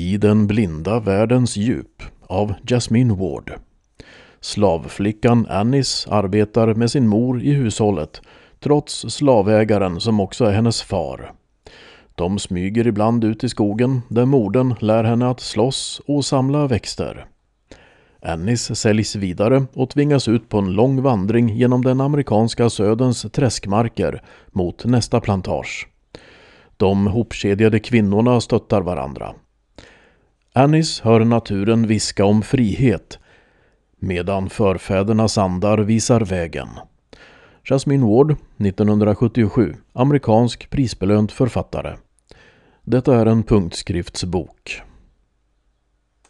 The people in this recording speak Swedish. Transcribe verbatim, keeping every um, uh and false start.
I den blinda världens djup av Jasmine Ward. Slavflickan Annis arbetar med sin mor i hushållet, trots slavägaren som också är hennes far. De smyger ibland ut i skogen där modern lär henne att slåss och samla växter. Annis säljs vidare och tvingas ut på en lång vandring genom den amerikanska söderns träskmarker mot nästa plantage. De hopkedjade kvinnorna stöttar varandra. Annis hör naturen viska om frihet, medan förfädernas andar visar vägen. Jasmine Ward, nittonhundrasjuttiosju, amerikansk prisbelönt författare. Detta är en punktskriftsbok.